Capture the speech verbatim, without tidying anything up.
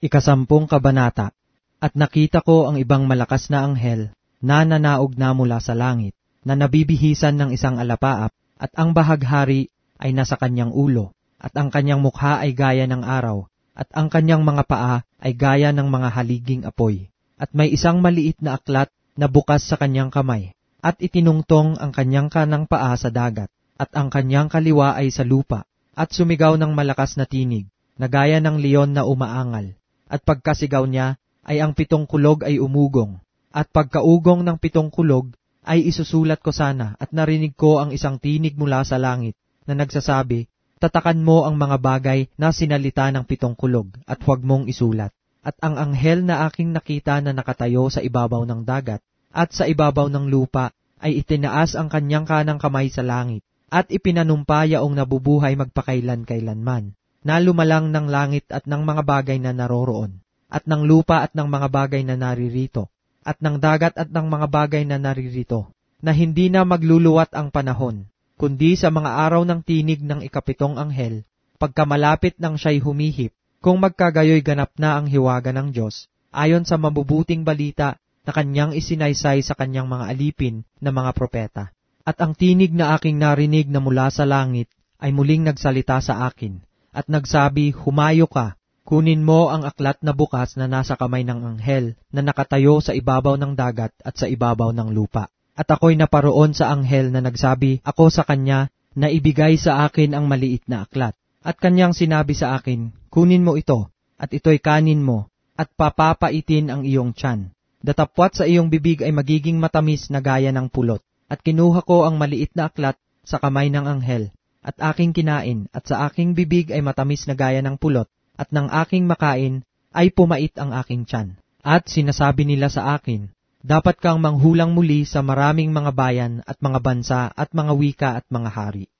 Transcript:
Ikasampung kabanata. At nakita ko ang ibang malakas na anghel na nanaog na mula sa langit, na nabibihisan ng isang alapaap, at ang bahaghari ay nasa kanyang ulo, at ang kanyang mukha ay gaya ng araw, at ang kanyang mga paa ay gaya ng mga haliging apoy. At may isang maliit na aklat na bukas sa kanyang kamay, at itinungtong ang kanyang kanang paa sa dagat, at ang kanyang kaliwa ay sa lupa, at sumigaw ng malakas na tinig, na gaya ng leon na umaangal. At pagkasigaw niya, ay ang pitong kulog ay umugong. At pagkaugong ng pitong kulog, ay isusulat ko sana, at narinig ko ang isang tinig mula sa langit, na nagsasabi, tatakan mo ang mga bagay na sinalita ng pitong kulog, at huwag mong isulat. At ang anghel na aking nakita na nakatayo sa ibabaw ng dagat, at sa ibabaw ng lupa, ay itinaas ang kanyang kanang kamay sa langit, at ipinanumpa yaong nabubuhay magpakailan-kailanman, na lumalang ng langit at ng mga bagay na naroroon, at ng lupa at ng mga bagay na naririto, at ng dagat at ng mga bagay na naririto, na hindi na magluluwat ang panahon, kundi sa mga araw ng tinig ng ikapitong anghel, pagkamalapit ng siya'y humihip, kung magkagayoy ganap na ang hiwaga ng Diyos, ayon sa mabubuting balita na kanyang isinaysay sa kanyang mga alipin na mga propeta. At ang tinig na aking narinig na mula sa langit ay muling nagsalita sa akin, at nagsabi, humayo ka, kunin mo ang aklat na bukas na nasa kamay ng anghel na nakatayo sa ibabaw ng dagat at sa ibabaw ng lupa. At ako'y naparoon sa anghel na nagsabi ako sa kanya na ibigay sa akin ang maliit na aklat. At kanyang sinabi sa akin, kunin mo ito, at ito'y kanin mo, at papapaitin ang iyong tiyan. Datapwat sa iyong bibig ay magiging matamis na gaya ng pulot. At kinuha ko ang maliit na aklat sa kamay ng anghel, at aking kinain, at sa aking bibig ay matamis na gaya ng pulot, at ng aking makain ay pumait ang aking tiyan. At sinasabi nila sa akin, dapat kang manghulang muli sa maraming mga bayan at mga bansa at mga wika at mga hari.